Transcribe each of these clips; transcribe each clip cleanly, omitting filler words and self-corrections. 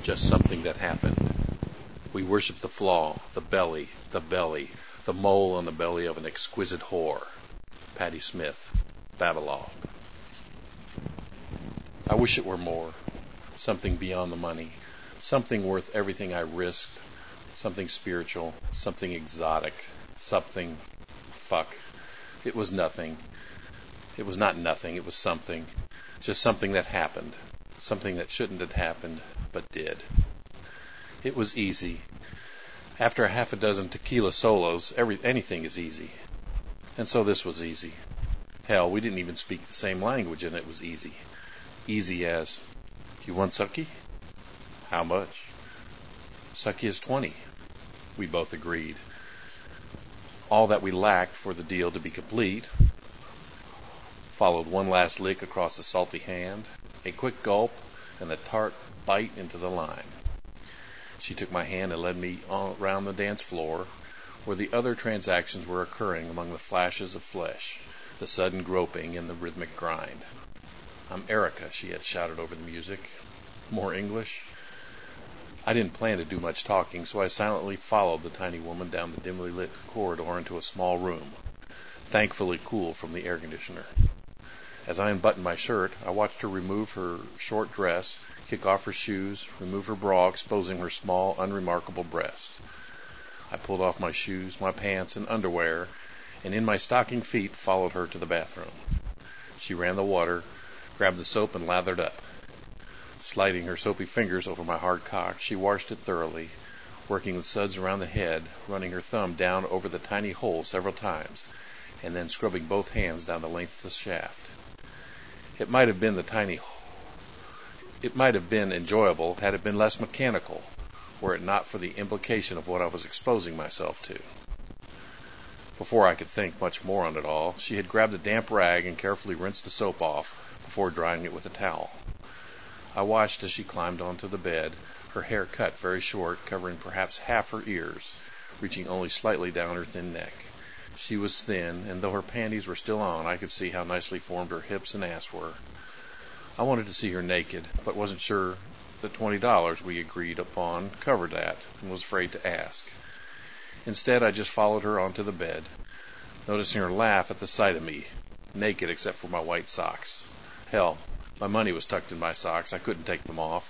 just something that happened. We worship the flaw, the belly, the mole on the belly of an exquisite whore. Patti Smith, Babylog. I wish it were more, something beyond the money, something worth everything I risked, something spiritual, something exotic, something, fuck. It was nothing. It was not nothing, it was something. Just something that happened. Something that shouldn't have happened, but did. It was easy. After a half a dozen tequila solos, anything is easy. And so this was easy. Hell, we didn't even speak the same language, and it was easy. Easy as, you want sucky? How much? Sucky is 20. We both agreed. All that we lacked for the deal to be complete followed one last lick across the salty hand, a quick gulp, and a tart bite into the lime. She took my hand and led me around the dance floor, where the other transactions were occurring among the flashes of flesh, the sudden groping and the rhythmic grind. I'm Erica, she had shouted over the music. More English? I didn't plan to do much talking, so I silently followed the tiny woman down the dimly lit corridor into a small room, thankfully cool from the air conditioner. As I unbuttoned my shirt, I watched her remove her short dress, kick off her shoes, remove her bra, exposing her small, unremarkable breast. I pulled off my shoes, my pants, and underwear, and in my stocking feet followed her to the bathroom. She ran the water, grabbed the soap, and lathered up. Sliding her soapy fingers over my hard cock, she washed it thoroughly, working with suds around the head, running her thumb down over the tiny hole several times, and then scrubbing both hands down the length of the shaft. It might have been enjoyable had it been less mechanical, were it not for the implication of what I was exposing myself to. Before I could think much more on it all, she had grabbed a damp rag and carefully rinsed the soap off before drying it with a towel. I watched as she climbed onto the bed, her hair cut very short, covering perhaps half her ears, reaching only slightly down her thin neck. She was thin, and though her panties were still on, I could see how nicely formed her hips and ass were. I wanted to see her naked, but wasn't sure the $20 we agreed upon covered that, and was afraid to ask. Instead, I just followed her onto the bed, noticing her laugh at the sight of me, naked except for my white socks. Hell, my money was tucked in my socks. I couldn't take them off.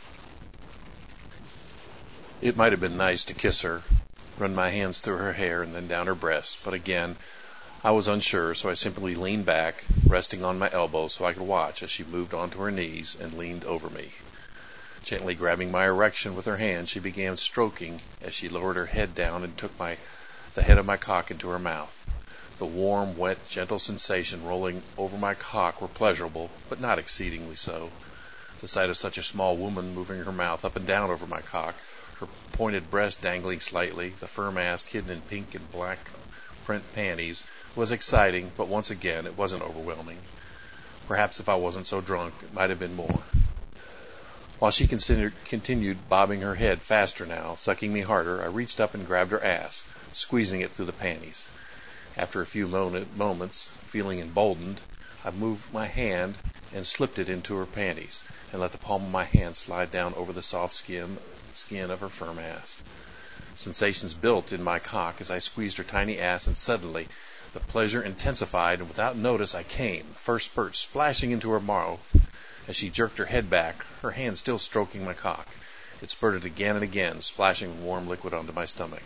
It might have been nice to kiss her, run my hands through her hair and then down her breasts, but again, I was unsure, so I simply leaned back, resting on my elbow so I could watch as she moved onto her knees and leaned over me. Gently grabbing my erection with her hand, she began stroking as she lowered her head down and took the head of my cock into her mouth. The warm, wet, gentle sensation rolling over my cock were pleasurable, but not exceedingly so. The sight of such a small woman moving her mouth up and down over my cock, her pointed breast dangling slightly, the firm ass hidden in pink and black print panties, was exciting, but once again it wasn't overwhelming. Perhaps if I wasn't so drunk, it might have been more. While she continued bobbing her head faster now, sucking me harder, I reached up and grabbed her ass, squeezing it through the panties. After a few moments, feeling emboldened, I moved my hand and slipped it into her panties, and let the palm of my hand slide down over the soft skin of her firm ass. Sensations built in my cock as I squeezed her tiny ass, and suddenly the pleasure intensified, and without notice I came, the first spurt splashing into her mouth as she jerked her head back, her hand still stroking my cock. It spurted again and again, splashing warm liquid onto my stomach.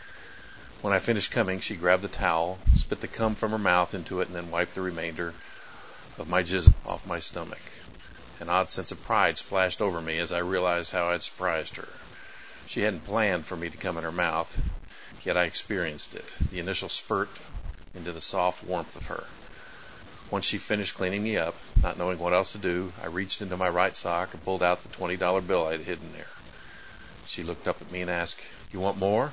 When I finished coming, she grabbed the towel, spit the cum from her mouth into it, and then wiped the remainder of my jizz off my stomach. An odd sense of pride splashed over me as I realized how I'd surprised her. She hadn't planned for me to come in her mouth, yet I experienced it, the initial spurt into the soft warmth of her. Once she finished cleaning me up, not knowing what else to do, I reached into my right sock and pulled out the $20 bill I'd hidden there. She looked up at me and asked, "You want more?"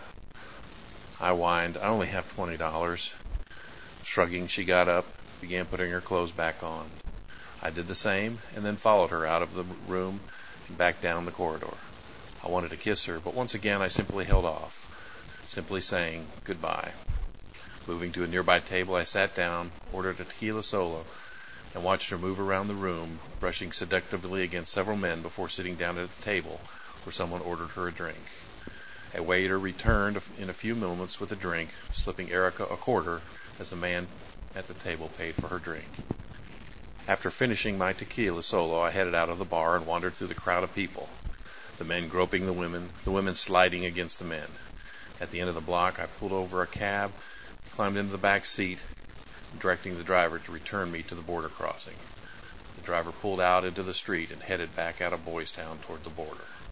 I whined, "I only have $20. Shrugging, she got up, began putting her clothes back on. I did the same, and then followed her out of the room and back down the corridor. I wanted to kiss her, but once again I simply held off, simply saying goodbye. Moving to a nearby table, I sat down, ordered a tequila solo, and watched her move around the room, brushing seductively against several men before sitting down at the table where someone ordered her a drink. A waiter returned in a few moments with a drink, slipping Erica a quarter as the man at the table paid for her drink. After finishing my tequila solo, I headed out of the bar and wandered through the crowd of people, the men groping the women sliding against the men. At the end of the block, I pulled over a cab, climbed into the back seat, directing the driver to return me to the border crossing. The driver pulled out into the street and headed back out of Boys Town toward the border.